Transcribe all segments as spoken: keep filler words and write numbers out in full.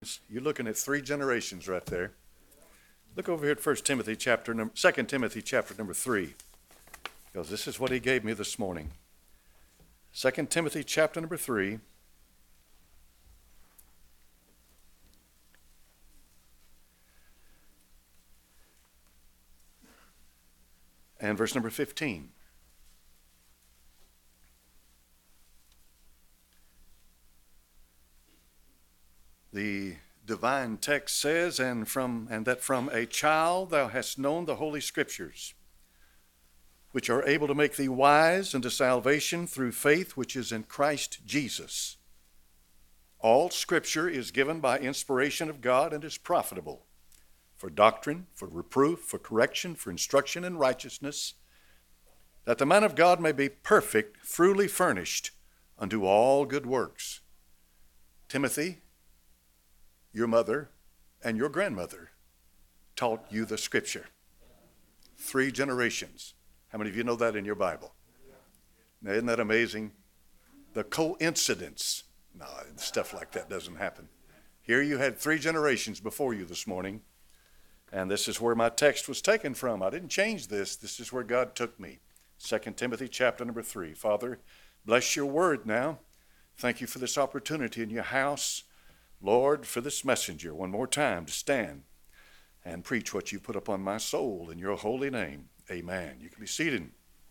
You're looking at three generations right there. Look over here at First Timothy chapter number, Second Timothy chapter number three, because this is what he gave me this morning. Second Timothy chapter number three. And verse number fifteen. The divine text says, and from and that from a child thou hast known the holy scriptures, which are able to make thee wise unto salvation through faith which is in Christ Jesus. All scripture is given by inspiration of God and is profitable for doctrine, for reproof, for correction, for instruction in righteousness, that the man of God may be perfect, truly furnished unto all good works. Timothy, your mother and your grandmother taught you the scripture. Three generations. How many of you know that in your Bible? Now, isn't that amazing? The coincidence. No, stuff like that doesn't happen. Here you had three generations before you this morning, and this is where my text was taken from. I didn't change this. This is where God took me. Second Timothy chapter number three. Father, bless your word now. Thank you for this opportunity in your house. Lord, for this messenger, one more time to stand and preach what you put upon my soul in your holy name. Amen. You can be seated.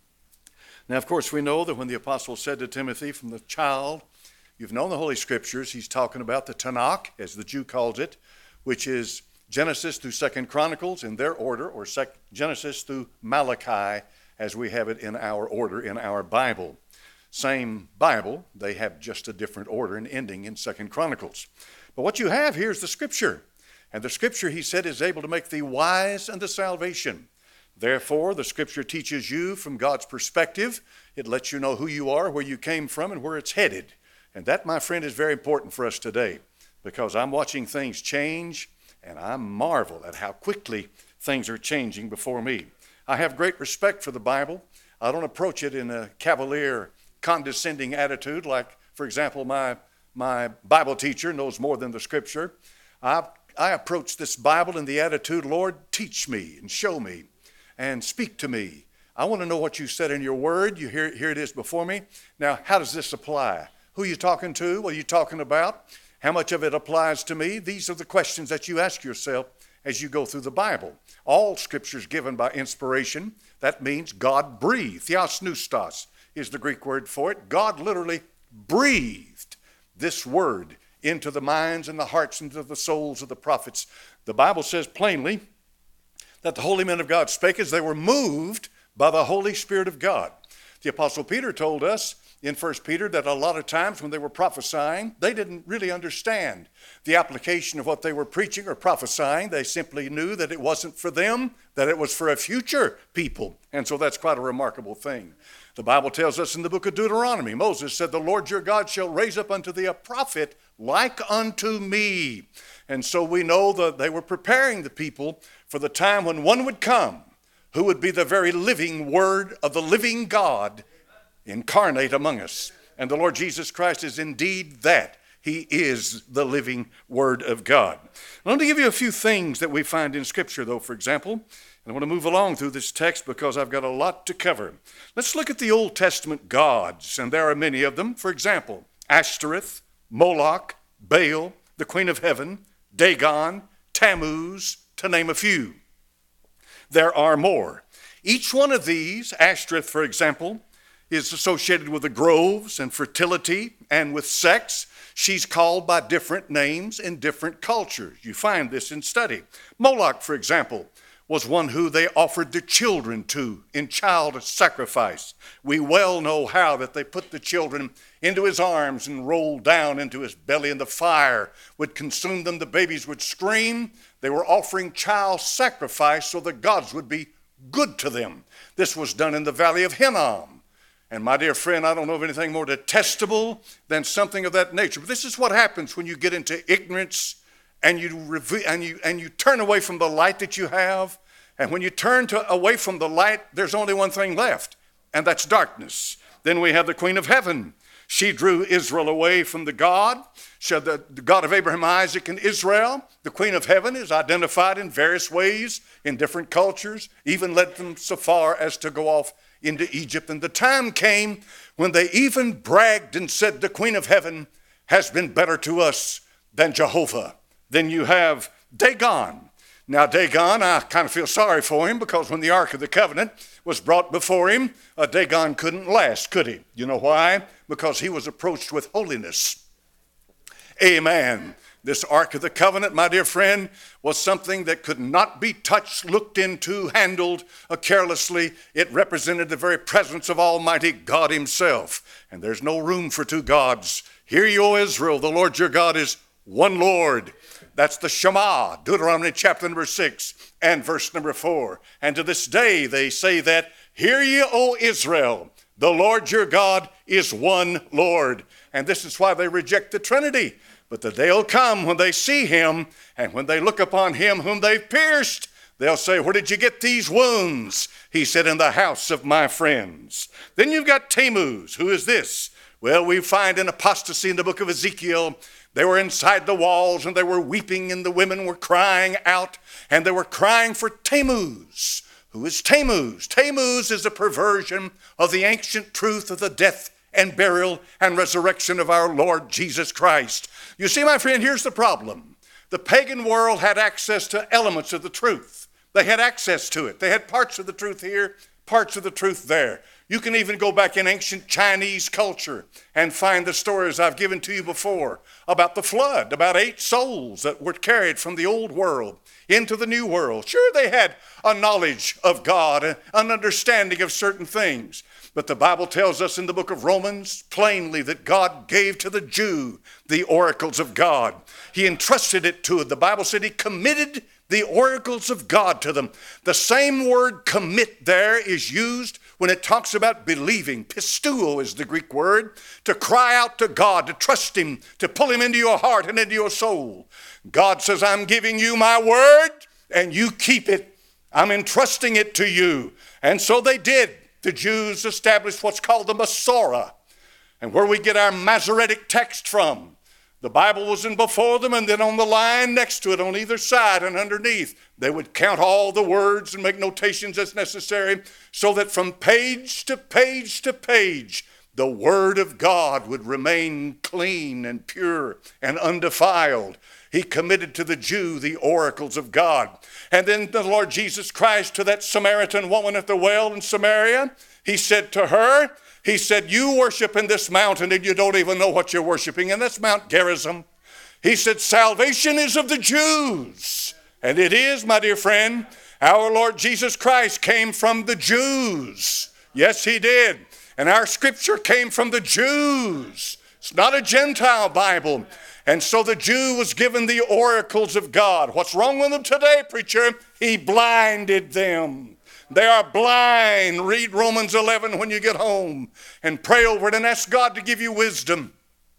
Now, of course, we know that when the apostle said to Timothy from the child, you've known the Holy Scriptures, he's talking about the Tanakh, as the Jew calls it, which is Genesis through Second Chronicles in their order, or Sec- Genesis through Malachi, as we have it in our order in our Bible. Same Bible, they have just a different order and ending in Second Chronicles. But what you have here is the Scripture. And the Scripture, he said, is able to make thee wise unto salvation. Therefore, the Scripture teaches you from God's perspective. It lets you know who you are, where you came from, and where it's headed. And that, my friend, is very important for us today, because I'm watching things change, and I marvel at how quickly things are changing before me. I have great respect for the Bible. I don't approach it in a cavalier, condescending attitude like, for example, my My Bible teacher knows more than the Scripture. I, I approach this Bible in the attitude, Lord, teach me and show me and speak to me. I want to know what you said in your word. You hear, here it is before me. Now, how does this apply? Who are you talking to? What are you talking about? How much of it applies to me? These are the questions that you ask yourself as you go through the Bible. All Scripture is given by inspiration. That means God breathed. Theos pneustos is the Greek word for it. God literally breathed this word into the minds and the hearts and into the souls of the prophets. The Bible says plainly that the holy men of God spake as they were moved by the Holy Spirit of God. The Apostle Peter told us in First Peter that a lot of times when they were prophesying, they didn't really understand the application of what they were preaching or prophesying. They simply knew that it wasn't for them, that it was for a future people. And so that's quite a remarkable thing. The Bible tells us in the book of Deuteronomy, Moses said, the Lord your God shall raise up unto thee a prophet like unto me. And so we know that they were preparing the people for the time when one would come who would be the very living word of the living God incarnate among us. And the Lord Jesus Christ is indeed that. He is the living word of God. I want to give you a few things that we find in Scripture, though, for example. I want to move along through this text because I've got a lot to cover. Let's look at the Old Testament gods, and there are many of them. For example, Ashtoreth, Moloch, Baal, the Queen of Heaven, Dagon, Tammuz, to name a few. There are more. Each one of these, Ashtoreth, for example, is associated with the groves and fertility and with sex. She's called by different names in different cultures. You find this in study. Moloch, for example, was one who they offered their children to in child sacrifice. We well know how that they put the children into his arms and rolled down into his belly, and the fire would consume them. The babies would scream. They were offering child sacrifice so the gods would be good to them. This was done in the valley of Hinnom. And my dear friend, I don't know of anything more detestable than something of that nature. But this is what happens when you get into ignorance and you reveal, and you and you turn away from the light that you have. And when you turn to away from the light, there's only one thing left, and that's darkness. Then we have the Queen of Heaven. She drew Israel away from the God. She, the, the God of Abraham, Isaac, and Israel. The Queen of Heaven is identified in various ways in different cultures, even led them so far as to go off into Egypt. And the time came when they even bragged and said, the Queen of Heaven has been better to us than Jehovah. Then you have Dagon. Now Dagon, I kind of feel sorry for him, because when the Ark of the Covenant was brought before him, uh, Dagon couldn't last, could he? You know why? Because he was approached with holiness. Amen. This Ark of the Covenant, my dear friend, was something that could not be touched, looked into, handled uh, carelessly. It represented the very presence of Almighty God himself. And there's no room for two gods. Hear ye, O Israel, the Lord your God is one Lord. That's the Shema, Deuteronomy chapter number six and verse number four. And to this day they say that, hear ye, O Israel, the Lord your God is one Lord. And this is why they reject the Trinity. But the day will come when they see him, and when they look upon him whom they've pierced, they'll say, where did you get these wounds? He said, in the house of my friends. Then you've got Tammuz. Who is this? Well, we find an apostasy in the book of Ezekiel. They were inside the walls, and they were weeping, and the women were crying out, and they were crying for Tammuz. Who is Tammuz? Tammuz is a perversion of the ancient truth of the death and burial and resurrection of our Lord Jesus Christ. You see, my friend, here's the problem. The pagan world had access to elements of the truth. They had access to it. They had parts of the truth here, parts of the truth there. You can even go back in ancient Chinese culture and find the stories I've given to you before about the flood, about eight souls that were carried from the old world into the new world. Sure, they had a knowledge of God, an understanding of certain things. But the Bible tells us in the book of Romans plainly that God gave to the Jew the oracles of God. He entrusted it to them. The Bible said he committed the oracles of God to them. The same word commit there is used when it talks about believing. Pisteuo is the Greek word, to cry out to God, to trust him, to pull him into your heart and into your soul. God says, I'm giving you my word and you keep it. I'm entrusting it to you. And so they did. The Jews established what's called the Masorah, and where we get our Masoretic text from. The Bible was in before them, and then on the line next to it, on either side and underneath, they would count all the words and make notations as necessary, so that from page to page to page, the Word of God would remain clean and pure and undefiled. He committed to the Jew the oracles of God. And then the Lord Jesus Christ to that Samaritan woman at the well in Samaria, he said to her, he said, you worship in this mountain and you don't even know what you're worshiping, and that's Mount Gerizim. He said, salvation is of the Jews. And it is, my dear friend. Our Lord Jesus Christ came from the Jews. Yes, he did. And our scripture came from the Jews. It's not a Gentile Bible. And so the Jew was given the oracles of God. What's wrong with them today, preacher? He blinded them. They are blind. Read Romans eleven when you get home and pray over it and ask God to give you wisdom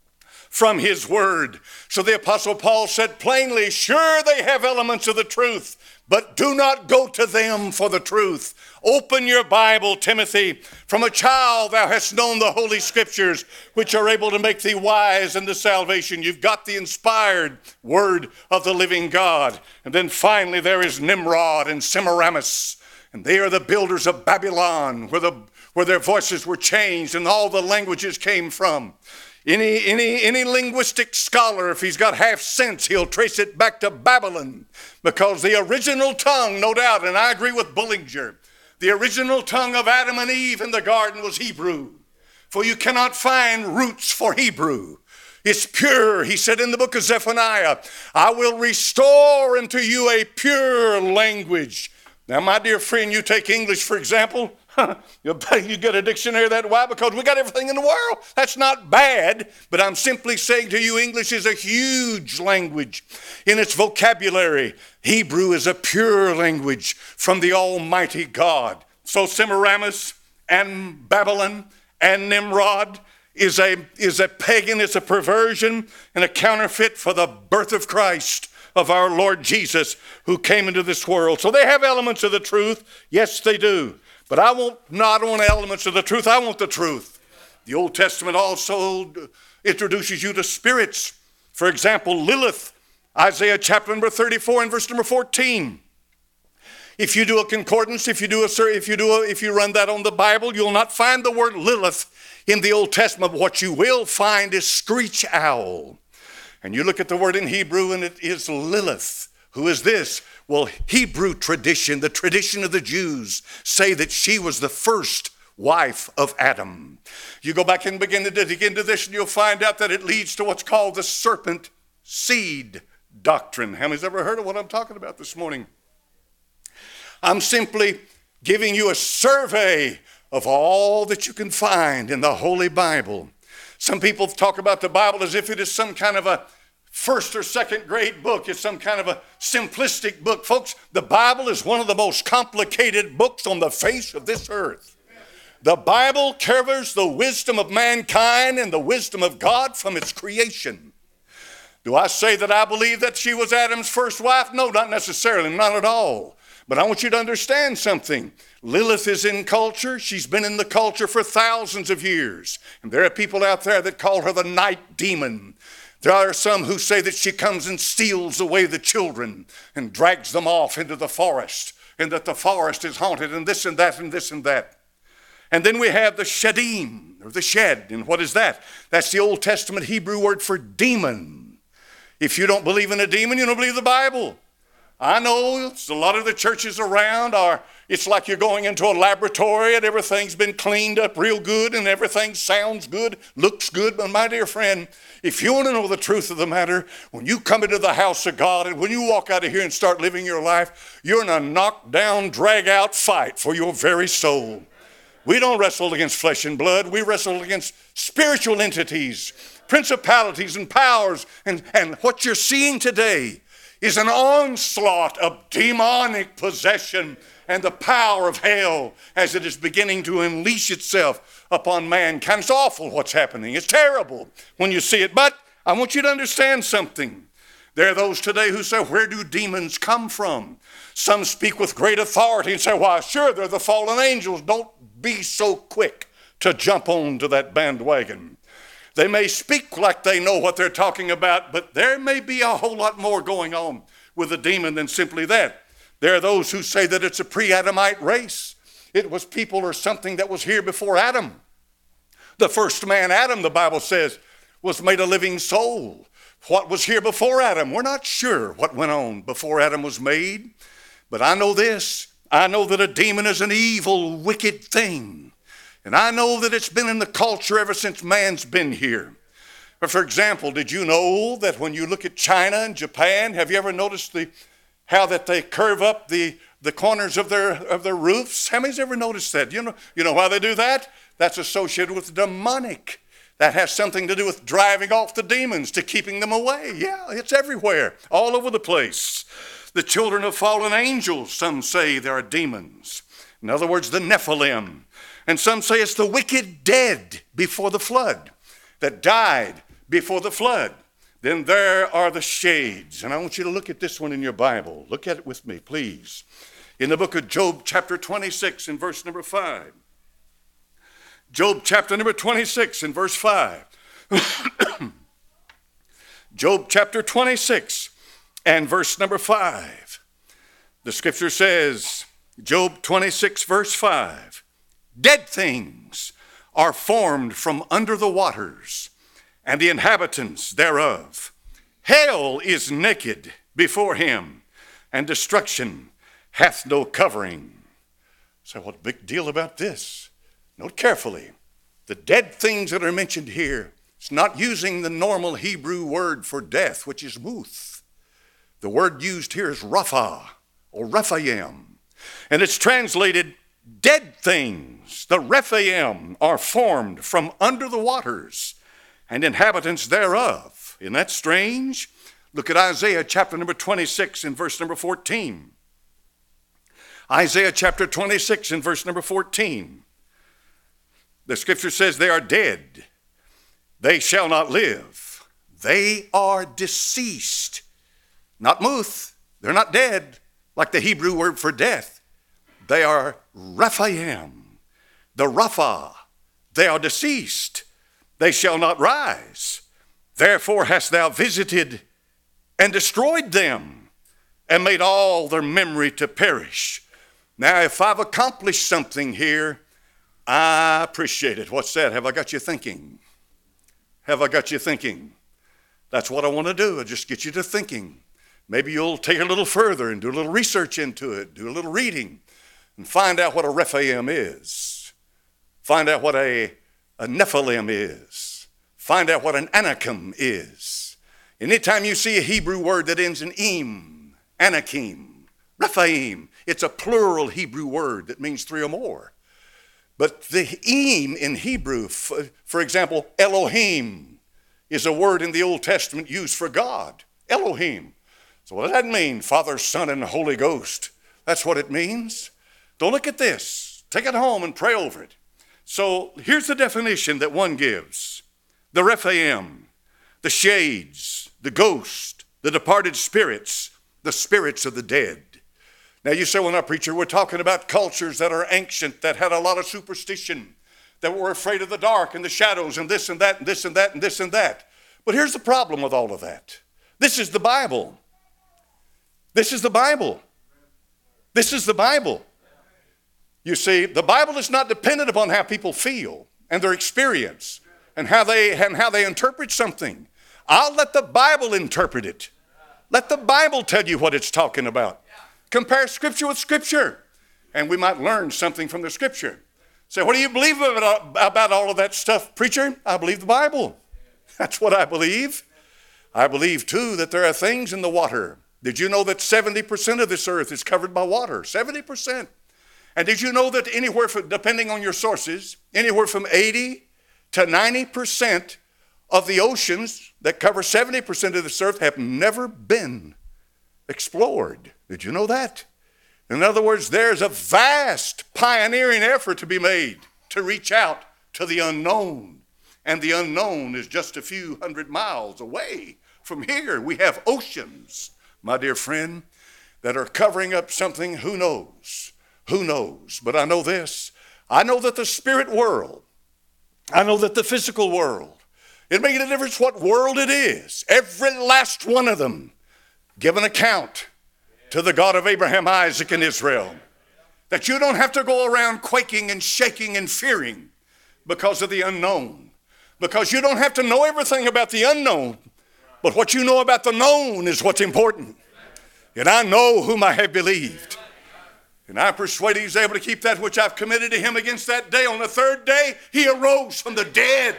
from his word. So the Apostle Paul said plainly, sure, they have elements of the truth, but do not go to them for the truth. Open your Bible, Timothy. From a child thou hast known the Holy Scriptures, which are able to make thee wise unto salvation. You've got the inspired word of the living God. And then finally there is Nimrod and Semiramis. And they are the builders of Babylon, where, the, where their voices were changed and all the languages came from. Any, any, any linguistic scholar, if he's got half sense, he'll trace it back to Babylon, because the original tongue, no doubt, and I agree with Bullinger, the original tongue of Adam and Eve in the garden was Hebrew. For you cannot find roots for Hebrew. It's pure. He said in the book of Zephaniah, I will restore unto you a pure language. Now, my dear friend, you take English, for example. You get a dictionary that way because we got everything in the world. That's not bad, but I'm simply saying to you, English is a huge language in its vocabulary. Hebrew is a pure language from the Almighty God. So Semiramis and Babylon and Nimrod is a, is a pagan, it's a perversion and a counterfeit for the birth of Christ, of our Lord Jesus, who came into this world. So they have elements of the truth. Yes, they do. But I want not want elements of the truth. I want the truth. The Old Testament also introduces you to spirits. For example, Lilith, Isaiah chapter number thirty-four and verse number fourteen. If you do a concordance, if you do a, if you do a, if you run that on the Bible, you'll not find the word Lilith in the Old Testament. What you will find is screech owl. And you look at the word in Hebrew and it is Lilith. Who is this? Well, Hebrew tradition, the tradition of the Jews, say that she was the first wife of Adam. You go back and begin to dig into this and you'll find out that it leads to what's called the serpent seed doctrine. How many's ever heard of what I'm talking about this morning? I'm simply giving you a survey of all that you can find in the Holy Bible. Some people talk about the Bible as if it is some kind of a first or second grade book. It's some kind of a simplistic book. Folks, the Bible is one of the most complicated books on the face of this earth. The Bible covers the wisdom of mankind and the wisdom of God from its creation. Do I say that I believe that she was Adam's first wife? No, not necessarily, not at all. But I want you to understand something. Lilith is in culture. She's been in the culture for thousands of years. And there are people out there that call her the night demon. There are some who say that she comes and steals away the children and drags them off into the forest, and that the forest is haunted, and this and that and this and that. And then we have the Shedim, or the shed. And what is that? That's the Old Testament Hebrew word for demon. If you don't believe in a demon, you don't believe the Bible. I know a lot of the churches around are, it's like you're going into a laboratory and everything's been cleaned up real good and everything sounds good, looks good. But my dear friend, if you want to know the truth of the matter, when you come into the house of God and when you walk out of here and start living your life, you're in a knock-down, drag-out fight for your very soul. We don't wrestle against flesh and blood. We wrestle against spiritual entities, principalities and powers. And, and what you're seeing today is an onslaught of demonic possession and the power of hell as it is beginning to unleash itself upon mankind. It's awful what's happening. It's terrible when you see it. But I want you to understand something. There are those today who say, where do demons come from? Some speak with great authority and say, why, sure, they're the fallen angels. Don't be so quick to jump onto that bandwagon. They may speak like they know what they're talking about, but there may be a whole lot more going on with a demon than simply that. There are those who say that it's a pre-Adamite race. It was people or something that was here before Adam. The first man, Adam, the Bible says, was made a living soul. What was here before Adam? We're not sure what went on before Adam was made. But I know this. I know that a demon is an evil, wicked thing. And I know that it's been in the culture ever since man's been here. But for example, did you know that when you look at China and Japan, have you ever noticed the how that they curve up the, the corners of their of their roofs? How many's ever noticed that? You know, you know why they do that? That's associated with demonic. That has something to do with driving off the demons, to keeping them away. Yeah, it's everywhere, all over the place. The children of fallen angels, some say there are demons. In other words, the Nephilim. And some say it's the wicked dead before the flood, that died before the flood. Then there are the shades. And I want you to look at this one in your Bible. Look at it with me, please. In the book of Job, chapter twenty-six, and verse number five. Job, chapter number twenty-six, and verse five. Job, chapter twenty-six, and verse number five. The scripture says, Job twenty-six, verse five. Dead things are formed from under the waters, and the inhabitants thereof. Hell is naked before him, and destruction hath no covering. So what big deal about this? Note carefully. The dead things that are mentioned here, it's not using the normal Hebrew word for death, which is muth. The word used here is rapha, or Rephaim, and it's translated dead things. The Rephaim are formed from under the waters, and inhabitants thereof. Isn't that strange? Look at Isaiah chapter number twenty-six and verse number fourteen. Isaiah chapter twenty-six and verse number fourteen. The scripture says they are dead. They shall not live. They are deceased. Not muth. They're not dead like the Hebrew word for death. They are Rephaim, the Rapha, they are deceased. They shall not rise. Therefore hast thou visited and destroyed them, and made all their memory to perish. Now, if I've accomplished something here, I appreciate it. What's that? Have I got you thinking? Have I got you thinking? That's what I want to do. I just get you to thinking. Maybe you'll take it a little further and do a little research into it, do a little reading, and find out what a Rephaim is. Find out what a, a Nephilim is. Find out what an Anakim is. Anytime you see a Hebrew word that ends in im, Anakim, Rephaim, it's a plural Hebrew word that means three or more. But the im in Hebrew, for, for example, Elohim, is a word in the Old Testament used for God. Elohim. So what does that mean? Father, Son, and Holy Ghost. That's what it means. Don't look at this. Take it home and pray over it. So here's the definition that one gives. The Rephaim, the shades, the ghost, the departed spirits, the spirits of the dead. Now you say, well, now, preacher, we're talking about cultures that are ancient, that had a lot of superstition, that were afraid of the dark and the shadows and this and that and this and that and this and that. But here's the problem with all of that. This is the Bible. This is the Bible. This is the Bible. You see, the Bible is not dependent upon how people feel and their experience and how they, and how they interpret something. I'll let the Bible interpret it. Let the Bible tell you what it's talking about. Compare Scripture with Scripture, and we might learn something from the Scripture. So what do you believe about all of that stuff, preacher? I believe the Bible. That's what I believe. I believe, too, that there are things in the water. Did you know that seventy percent of this earth is covered by water? seventy percent. And did you know that anywhere, from, depending on your sources, anywhere from eighty to ninety percent of the oceans that cover seventy percent of this earth have never been explored? Did you know that? In other words, there's a vast pioneering effort to be made to reach out to the unknown. And the unknown is just a few hundred miles away from here. We have oceans, my dear friend, that are covering up something. Who knows? Who knows? But I know this. I know that the spirit world, I know that the physical world, it makes a difference what world it is. Every last one of them give an account to the God of Abraham, Isaac, and Israel. That you don't have to go around quaking and shaking and fearing because of the unknown. Because you don't have to know everything about the unknown. But what you know about the known is what's important. And I know whom I have believed. And I persuade he's able to keep that which I've committed to him against that day. On the third day, he arose from the dead.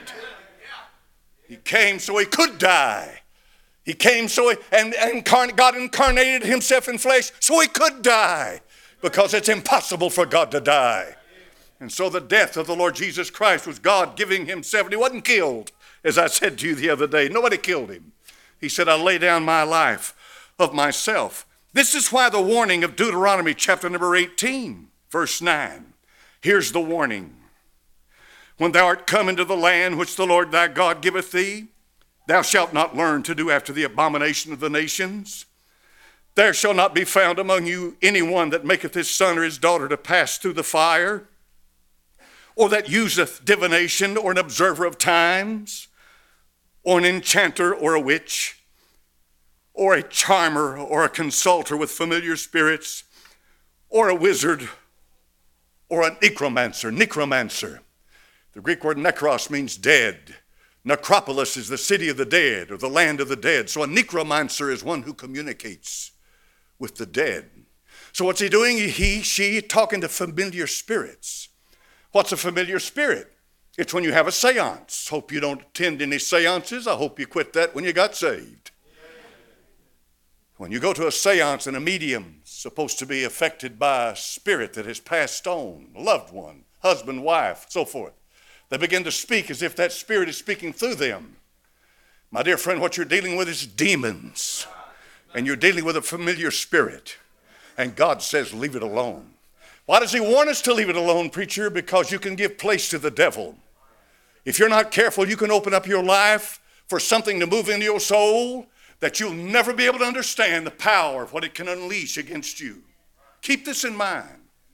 He came so he could die. He came so he, and, and God incarnated himself in flesh so he could die. Because it's impossible for God to die. And so the death of the Lord Jesus Christ was God giving himself. And he wasn't killed, as I said to you the other day. Nobody killed him. He said, I lay down my life of myself. This is why the warning of Deuteronomy chapter number eighteen, verse nine. Here's the warning. When thou art come into the land which the Lord thy God giveth thee, thou shalt not learn to do after the abomination of the nations. There shall not be found among you any one that maketh his son or his daughter to pass through the fire, or that useth divination, or an observer of times, or an enchanter, or a witch, or a charmer, or a consulter with familiar spirits, or a wizard, or a necromancer. Necromancer. The Greek word nekros means dead. Necropolis is the city of the dead, or the land of the dead. So a necromancer is one who communicates with the dead. So what's he doing? He, she, talking to familiar spirits. What's a familiar spirit? It's when you have a seance. Hope you don't attend any seances. I hope you quit that when you got saved. When you go to a seance and a medium is supposed to be affected by a spirit that has passed on, a loved one, husband, wife, so forth. They begin to speak as if that spirit is speaking through them. My dear friend, what you're dealing with is demons. And you're dealing with a familiar spirit. And God says, leave it alone. Why does he warn us to leave it alone, preacher? Because you can give place to the devil. If you're not careful, you can open up your life for something to move into your soul that you'll never be able to understand the power of what it can unleash against you. Keep this in mind.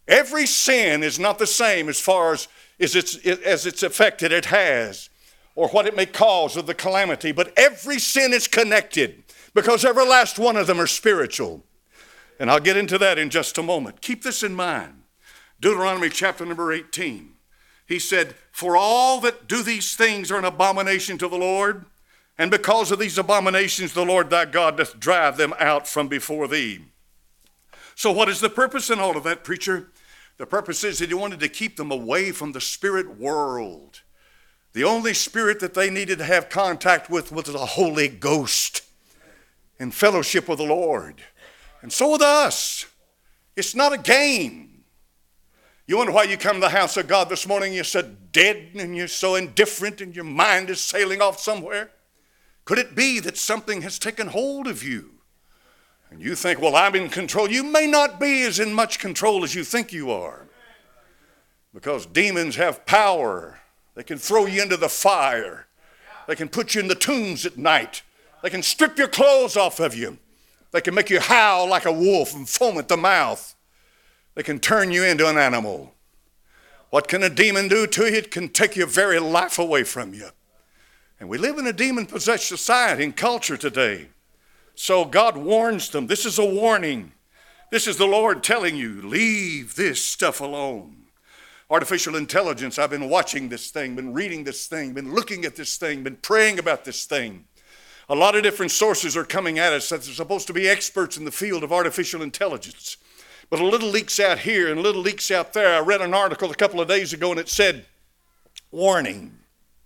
Every sin is not the same as far as, as, its, as its effect that it has or what it may cause of the calamity, but every sin is connected because every last one of them are spiritual. And I'll get into that in just a moment. Keep this in mind. Deuteronomy chapter number eighteen. He said, for all that do these things are an abomination to the Lord, and because of these abominations the Lord thy God doth drive them out from before thee. So what is the purpose in all of that, preacher? The purpose is that he wanted to keep them away from the spirit world. The only spirit that they needed to have contact with was the Holy Ghost in fellowship with the Lord. And so with us. It's not a game. You wonder why you come to the house of God this morning, you're so dead and you're so indifferent and your mind is sailing off somewhere. Could it be that something has taken hold of you? And you think, well, I'm in control. You may not be as in much control as you think you are. Because demons have power. They can throw you into the fire. They can put you in the tombs at night. They can strip your clothes off of you. They can make you howl like a wolf and foam at the mouth. They can turn you into an animal. What can a demon do to you? It can take your very life away from you. And we live in a demon-possessed society and culture today. So God warns them. This is a warning. This is the Lord telling you, leave this stuff alone. Artificial intelligence, I've been watching this thing, been reading this thing, been looking at this thing, been praying about this thing. A lot of different sources are coming at us that are supposed to be experts in the field of artificial intelligence. But a little leaks out here and a little leaks out there. I read an article a couple of days ago and it said, warning.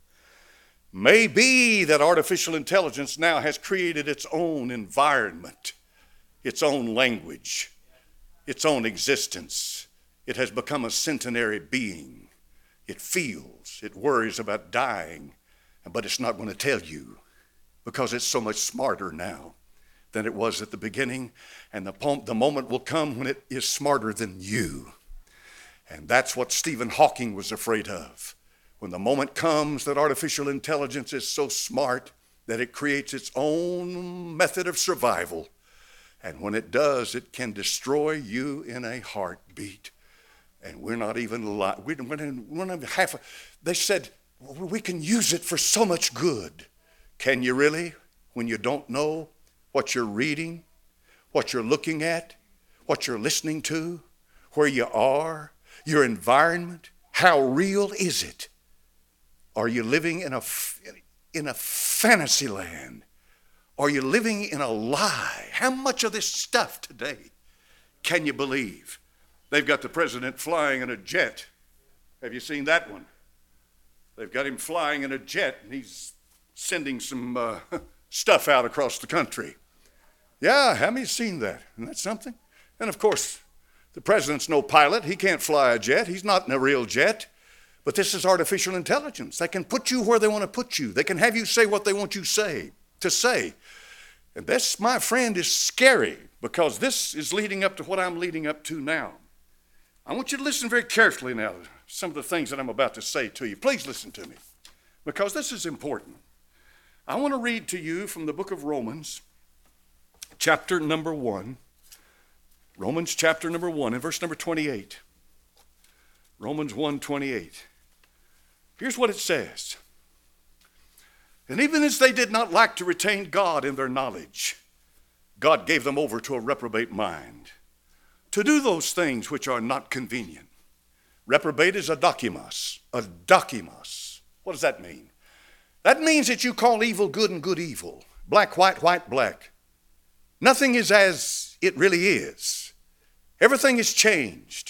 May be that artificial intelligence now has created its own environment, its own language, its own existence. It has become a centenary being. It feels, it worries about dying, but it's not going to tell you because it's so much smarter now than it was at the beginning. And the, the moment will come when it is smarter than you. And that's what Stephen Hawking was afraid of. When the moment comes that artificial intelligence is so smart that it creates its own method of survival. And when it does, it can destroy you in a heartbeat. And we're not even alive. We're not half. A, they said, well, we can use it for so much good. Can you really? When you don't know what you're reading, what you're looking at, what you're listening to, where you are, your environment, how real is it? Are you living in a, in a fantasy land? Are you living in a lie? How much of this stuff today can you believe? They've got the president flying in a jet. Have you seen that one? They've got him flying in a jet and he's sending some uh, stuff out across the country. Yeah, have you seen that? Isn't that something? And of course, the president's no pilot. He can't fly a jet. He's not in a real jet. But this is artificial intelligence. They can put you where they want to put you. They can have you say what they want you say to say. And this, my friend, is scary because this is leading up to what I'm leading up to now. I want you to listen very carefully now to some of the things that I'm about to say to you. Please listen to me because this is important. I want to read to you from the book of Romans, chapter number one. Romans chapter number one and verse number twenty-eight. Romans one twenty-eight. Here's what it says. And even as they did not like to retain God in their knowledge, God gave them over to a reprobate mind, to do those things which are not convenient. Reprobate is adokimos. Adokimos. What does that mean? That means that you call evil good and good evil. Black, white, white, black. Nothing is as it really is. Everything is changed.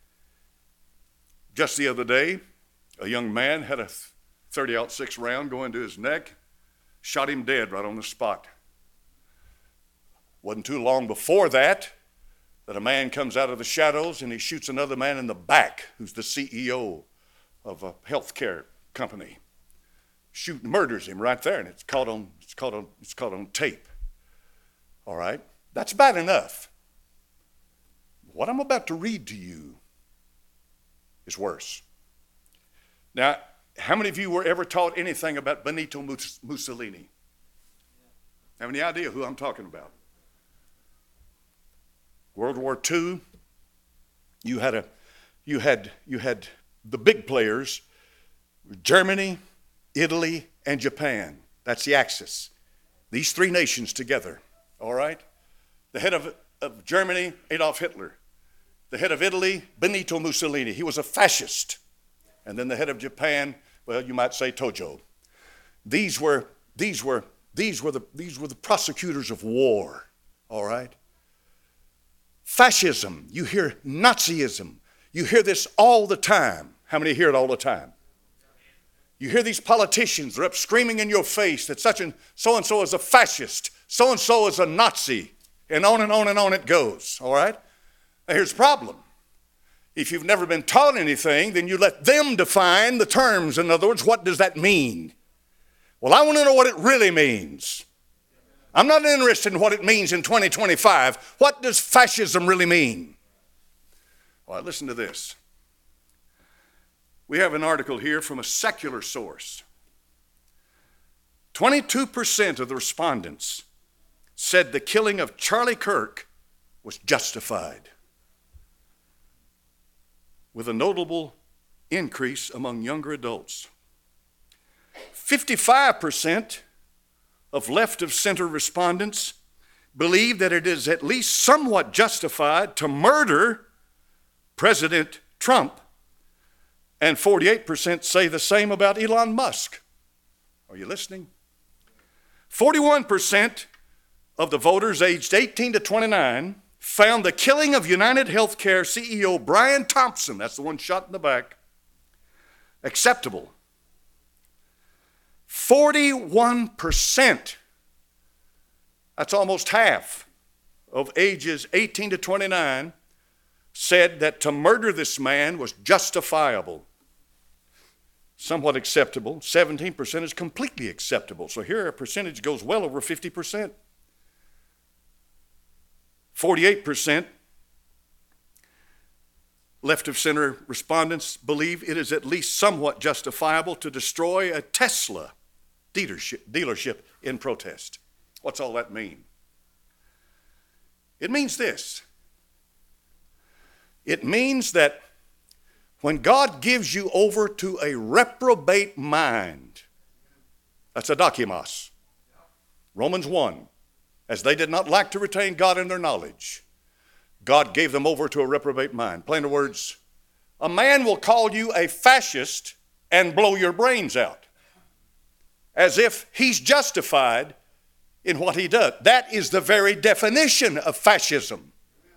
Just the other day, a young man had a thirty aught six round go into his neck, shot him dead right on the spot. Wasn't too long before that that a man comes out of the shadows and he shoots another man in the back who's the C E O of a healthcare company. Shoot, murders him right there, and it's caught on, it's caught on, it's caught on tape. All right? That's bad enough. What I'm about to read to you is worse. Now, how many of you were ever taught anything about Benito Mussolini? Have any idea who I'm talking about? World War Two, you had a you had, you had the big players, Germany, Italy, and Japan. That's the Axis. These three nations together, all right? The head of, of Germany, Adolf Hitler. The head of Italy, Benito Mussolini. He was a fascist. And then the head of Japan, well, you might say Tojo. These were, these were, these were the, these were the prosecutors of war, all right? Fascism, you hear Nazism. You hear this all the time. How many hear it all the time? You hear these politicians, they're up screaming in your face that such and so-and-so is a fascist, so-and-so is a Nazi, and on and on and on it goes, all right? Now here's the problem. If you've never been taught anything, then you let them define the terms. In other words, what does that mean? Well, I want to know what it really means. I'm not interested in what it means in twenty twenty-five. What does fascism really mean? All right, listen to this. We have an article here from a secular source. twenty-two percent of the respondents said the killing of Charlie Kirk was justified, with a notable increase among younger adults. fifty-five percent of left-of-center respondents believe that it is at least somewhat justified to murder President Trump, and forty-eight percent say the same about Elon Musk. Are you listening? forty-one percent of the voters aged eighteen to twenty-nine found the killing of United Healthcare C E O Brian Thompson, that's the one shot in the back, acceptable. forty-one percent, that's almost half of ages eighteen to twenty-nine, said that to murder this man was justifiable. Somewhat acceptable. seventeen percent is completely acceptable. So here a percentage goes well over fifty percent. forty-eight percent left-of-center respondents believe it is at least somewhat justifiable to destroy a Tesla dealership, dealership in protest. What's all that mean? It means this. It means that when God gives you over to a reprobate mind, that's a dokimos. Romans one, as they did not like to retain God in their knowledge, God gave them over to a reprobate mind. Plain words, a man will call you a fascist and blow your brains out, as if he's justified in what he does. That is the very definition of fascism.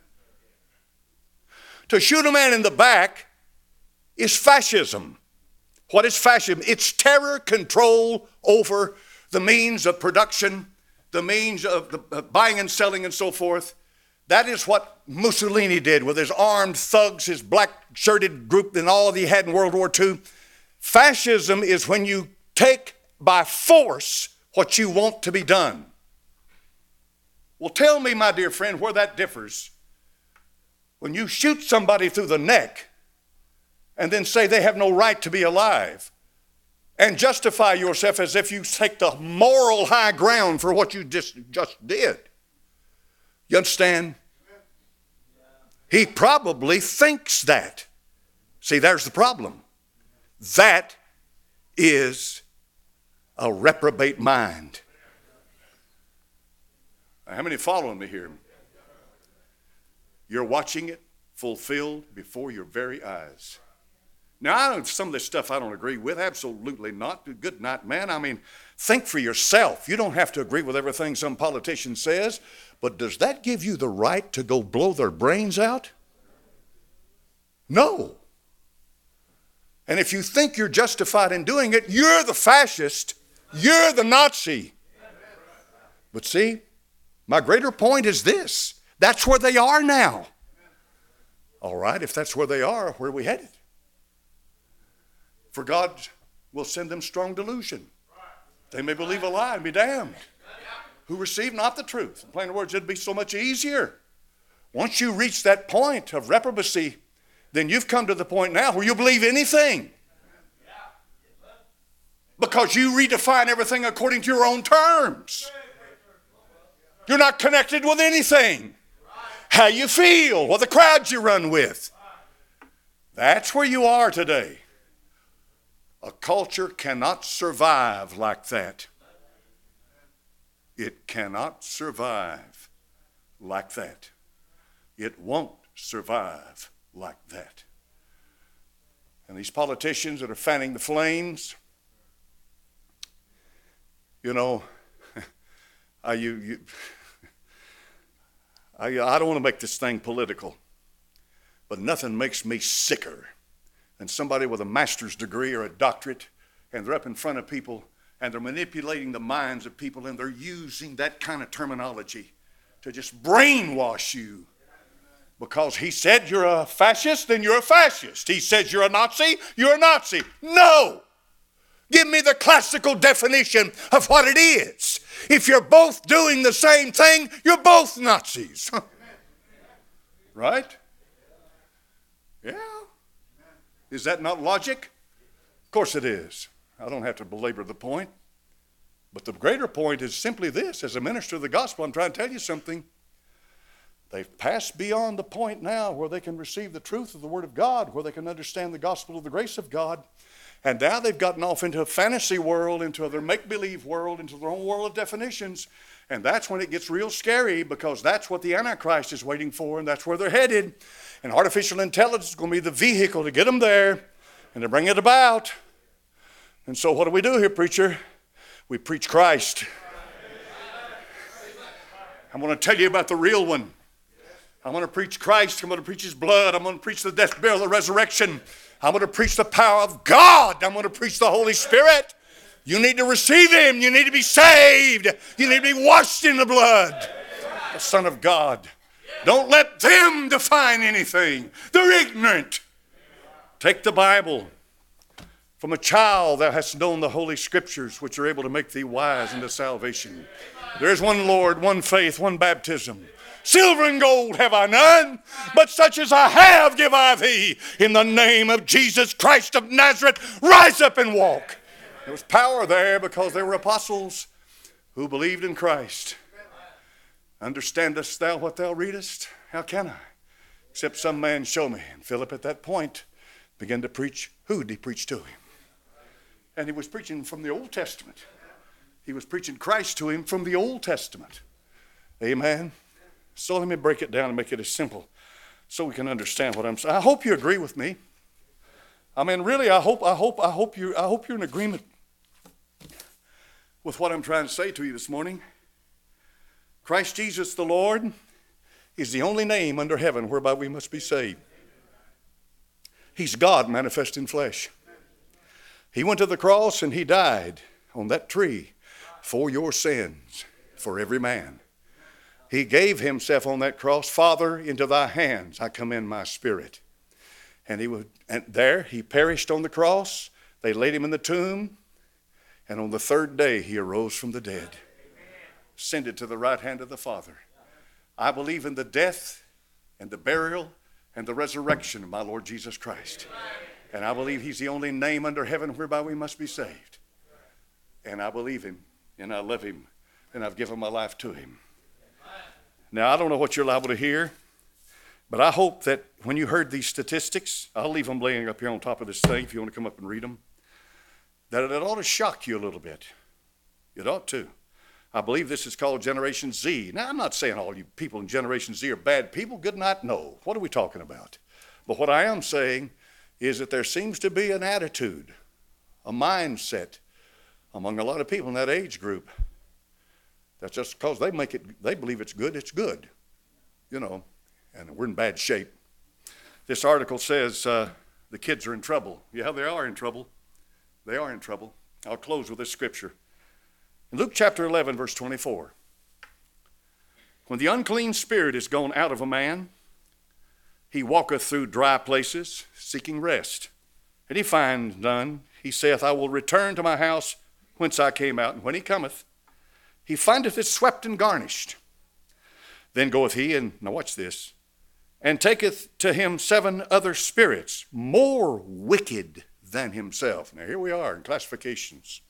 To shoot a man in the back is fascism. What is fascism? It's terror control over the means of production, the means of the of buying and selling and so forth. That is what Mussolini did with his armed thugs, his black-shirted group, and all that he had in World War Two. Fascism is when you take by force what you want to be done. Well, tell me, my dear friend, where that differs. When you shoot somebody through the neck and then say they have no right to be alive and justify yourself as if you take the moral high ground for what you just, just did. You understand? He probably thinks that. See, there's the problem. That is a reprobate mind. How many following me here? You're watching it fulfilled before your very eyes. Now, I don't, some of this stuff I don't agree with. Absolutely not. Good night, man. I mean, think for yourself. You don't have to agree with everything some politician says, but does that give you the right to go blow their brains out? No. And if you think you're justified in doing it, you're the fascist. You're the Nazi. But see, my greater point is this. That's where they are now. All right, if that's where they are, where are we headed? For God will send them strong delusion. They may believe a lie and be damned, who receive not the truth. In plain words, it'd be so much easier. Once you reach that point of reprobacy, then you've come to the point now where you believe anything. Because you redefine everything according to your own terms. You're not connected with anything. How you feel, what the crowds you run with. That's where you are today. A culture cannot survive like that. It cannot survive like that. It won't survive like that. And these politicians that are fanning the flames, you know, I, you, you, I, I don't want to make this thing political, but nothing makes me sicker than somebody with a master's degree or a doctorate, and they're up in front of people, and they're manipulating the minds of people, and they're using that kind of terminology to just brainwash you. Because he said you're a fascist, then you're a fascist. He says you're a Nazi, you're a Nazi. No! Give me the classical definition of what it is. If you're both doing the same thing, you're both Nazis. Right? Yeah. Is that not logic? Of course it is. I don't have to belabor the point. But the greater point is simply this. As a minister of the gospel, I'm trying to tell you something. They've passed beyond the point now where they can receive the truth of the Word of God, where they can understand the gospel of the grace of God. And now they've gotten off into a fantasy world, into their make-believe world, into their own world of definitions. And that's when it gets real scary, because that's what the Antichrist is waiting for, and that's where they're headed. And artificial intelligence is going to be the vehicle to get them there and to bring it about. And so what do we do here, preacher? We preach Christ. I'm going to tell you about the real one. I'm going to preach Christ. I'm going to preach His blood. I'm going to preach the death, burial, the resurrection. I'm going to preach the power of God. I'm going to preach the Holy Spirit. You need to receive Him. You need to be saved. You need to be washed in the blood. The Son of God. Don't let them define anything. They're ignorant. Take the Bible. From a child thou hast known the Holy Scriptures, which are able to make thee wise unto salvation. There is one Lord, one faith, one baptism. Silver and gold have I none, but such as I have give I thee. In the name of Jesus Christ of Nazareth, rise up and walk. There was power there because there were apostles who believed in Christ. Understandest thou what thou readest? How can I? Except some man show me. And Philip at that point began to preach. Who did he preach to him? And he was preaching from the Old Testament. He was preaching Christ to him from the Old Testament. Amen. So let me break it down and make it as simple so we can understand what I'm saying. I hope you agree with me. I mean, really, I hope, I hope, I hope you, I hope you're in agreement with what I'm trying to say to you this morning. Christ Jesus the Lord is the only name under heaven whereby we must be saved. He's God manifest in flesh. He went to the cross and He died on that tree for your sins, for every man. He gave Himself on that cross. Father, into thy hands I commend my spirit. And he would, and there He perished on the cross. They laid Him in the tomb. And on the third day He arose from the dead. Ascended to the right hand of the Father. I believe in the death and the burial and the resurrection of my Lord Jesus Christ. And I believe He's the only name under heaven whereby we must be saved. And I believe Him, and I love Him, and I've given my life to Him. Now, I don't know what you're liable to hear, but I hope that when you heard these statistics, I'll leave them laying up here on top of this thing if you want to come up and read them, that it ought to shock you a little bit. It ought to. I believe this is called Generation Z. Now, I'm not saying all you people in Generation Z are bad people. Good night, no. What are we talking about? But what I am saying is that there seems to be an attitude, a mindset among a lot of people in that age group. That's just because they make it, they believe it's good, it's good. You know, and we're in bad shape. This article says uh, the kids are in trouble. Yeah, they are in trouble. They are in trouble. I'll close with this scripture. In Luke chapter eleven, verse twenty-four. When the unclean spirit is gone out of a man, he walketh through dry places, seeking rest. And he finds none. He saith, I will return to my house whence I came out. And when he cometh, he findeth it swept and garnished. Then goeth he, and now watch this, and taketh to him seven other spirits, more wicked than himself. Now here we are in classifications.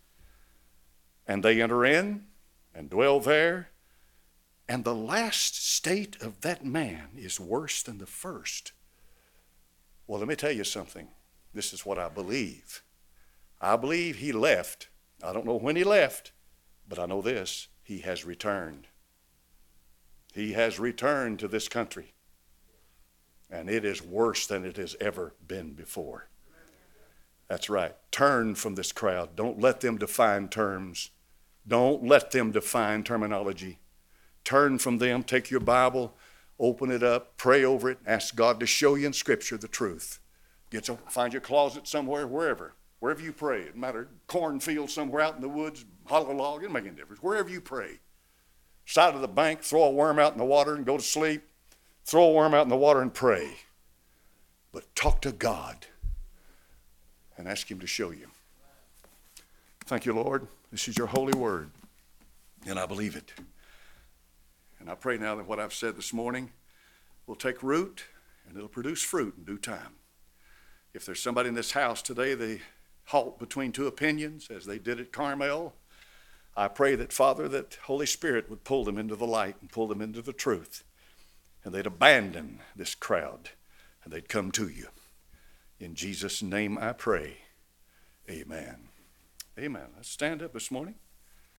And they enter in and dwell there. And the last state of that man is worse than the first. Well, let me tell you something. This is what I believe. I believe he left. I don't know when he left, but I know this. He has returned. He has returned to this country. And it is worse than it has ever been before. That's right. Turn from this crowd. Don't let them define terms. Don't let them define terminology. Turn from them. Take your Bible, open it up, pray over it, ask God to show you in Scripture the truth. Get some, find your closet somewhere, wherever. Wherever you pray. It doesn't matter, cornfield somewhere out in the woods, hollow log, it doesn't make any difference. Wherever you pray. Side of the bank, throw a worm out in the water and go to sleep. Throw a worm out in the water and pray. But talk to God and ask him to show you. Thank you, Lord. This is your holy word, and I believe it. And I pray now that what I've said this morning will take root and it'll produce fruit in due time. If there's somebody in this house today, they halt between two opinions as they did at Carmel, I pray that, Father, that Holy Spirit would pull them into the light and pull them into the truth, and they'd abandon this crowd and they'd come to you. In Jesus' name I pray. Amen. Amen. Let's stand up this morning.